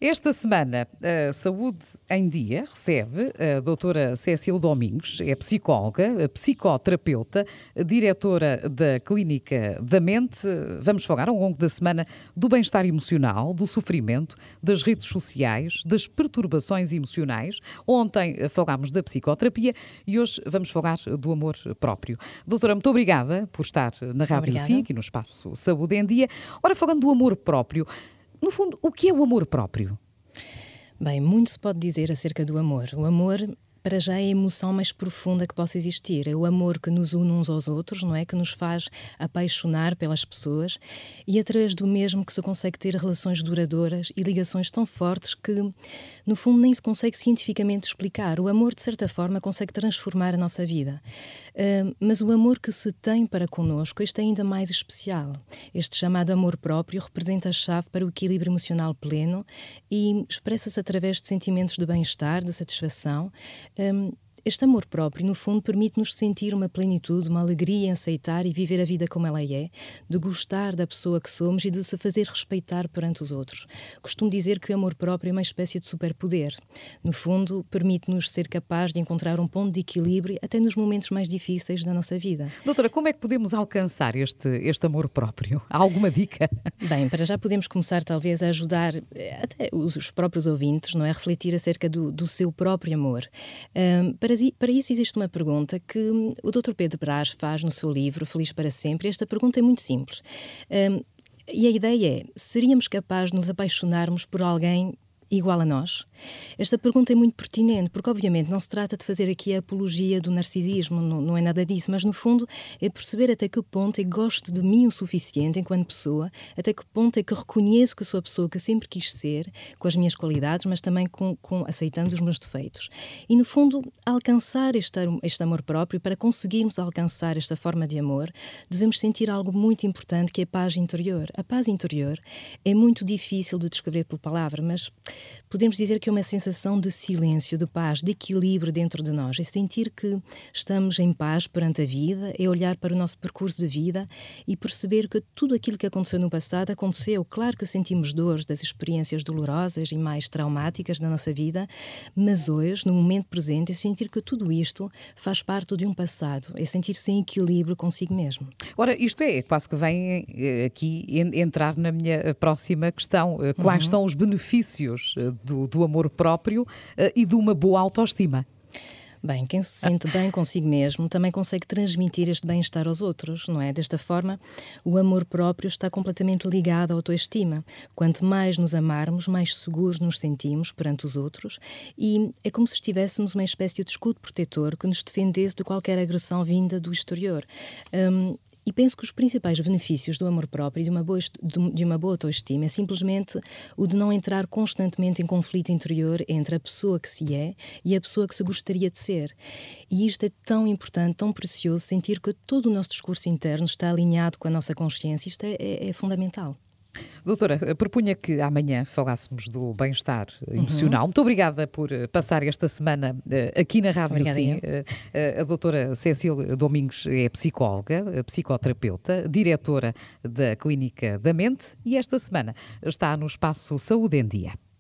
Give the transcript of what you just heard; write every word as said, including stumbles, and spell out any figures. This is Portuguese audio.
Esta semana, a Saúde em Dia recebe a doutora Cécile Domingos, é psicóloga, psicoterapeuta, diretora da Clínica da Mente. Vamos falar ao longo da semana do bem-estar emocional, do sofrimento, das redes sociais, das perturbações emocionais. Ontem falámos da psicoterapia e hoje vamos falar do amor próprio. Doutora, muito obrigada por estar na Rádio Sim, aqui no espaço Saúde em Dia. Ora, falando do amor próprio, no fundo, o que é o amor próprio? Bem, muito se pode dizer acerca do amor. O amor, para já, é a emoção mais profunda que possa existir. É o amor que nos une uns aos outros, não é? Que nos faz apaixonar pelas pessoas e através do mesmo que se consegue ter relações duradouras e ligações tão fortes que, no fundo, nem se consegue cientificamente explicar. O amor, de certa forma, consegue transformar a nossa vida. Uh, mas o amor que se tem para connosco, este é ainda mais especial. Este chamado amor próprio representa a chave para o equilíbrio emocional pleno e expressa-se através de sentimentos de bem-estar, de satisfação. Um, Este amor próprio, no fundo, permite-nos sentir uma plenitude, uma alegria em aceitar e viver a vida como ela é, de gostar da pessoa que somos e de se fazer respeitar perante os outros. Costumo dizer que o amor próprio é uma espécie de superpoder. No fundo, permite-nos ser capaz de encontrar um ponto de equilíbrio até nos momentos mais difíceis da nossa vida. Doutora, como é que podemos alcançar este, este amor próprio? Há alguma dica? Bem, para já podemos começar talvez a ajudar até os, os próprios ouvintes, não é? A refletir acerca do, do seu próprio amor. Um, para Para isso existe uma pergunta que o doutor Pedro Brás faz no seu livro Feliz para Sempre. Esta pergunta é muito simples. Um, e a ideia é, seríamos capazes de nos apaixonarmos por alguém igual a nós? Esta pergunta é muito pertinente, porque obviamente não se trata de fazer aqui a apologia do narcisismo, não, não é nada disso, mas no fundo é perceber até que ponto é que gosto de mim o suficiente enquanto pessoa, até que ponto é que reconheço que sou a pessoa que sempre quis ser, com as minhas qualidades, mas também com, com, aceitando os meus defeitos. E no fundo, alcançar este, este amor próprio, para conseguirmos alcançar esta forma de amor, devemos sentir algo muito importante, que é a paz interior. A paz interior é muito difícil de descrever por palavra, mas podemos dizer que é uma sensação de silêncio, de paz, de equilíbrio dentro de nós. É sentir que estamos em paz perante a vida, é olhar para o nosso percurso de vida e perceber que tudo aquilo que aconteceu no passado aconteceu. Claro que sentimos dores das experiências dolorosas e mais traumáticas da nossa vida, mas hoje, no momento presente, é sentir que tudo isto faz parte de um passado, é sentir-se em equilíbrio consigo mesmo. Ora, isto é quase que vem aqui entrar na minha próxima questão. Quais uhum. são os benefícios do, do amor próprio e de uma boa autoestima? Bem, quem se sente bem consigo mesmo também consegue transmitir este bem-estar aos outros, não é? Desta forma, o amor próprio está completamente ligado à autoestima. Quanto mais nos amarmos, mais seguros nos sentimos perante os outros e é como se estivéssemos uma espécie de escudo protetor que nos defendesse de qualquer agressão vinda do exterior. Um, E penso que os principais benefícios do amor próprio e de uma boa, de uma boa autoestima é simplesmente o de não entrar constantemente em conflito interior entre a pessoa que se é e a pessoa que se gostaria de ser. E isto é tão importante, tão precioso, sentir que todo o nosso discurso interno está alinhado com a nossa consciência. Isto é, é, é fundamental. Doutora, propunha que amanhã falássemos do bem-estar emocional. Uhum. Muito obrigada por passar esta semana aqui na Rádio Sim. A doutora Cécile Domingos é psicóloga, psicoterapeuta, diretora da Clínica da Mente e esta semana está no espaço Saúde em Dia.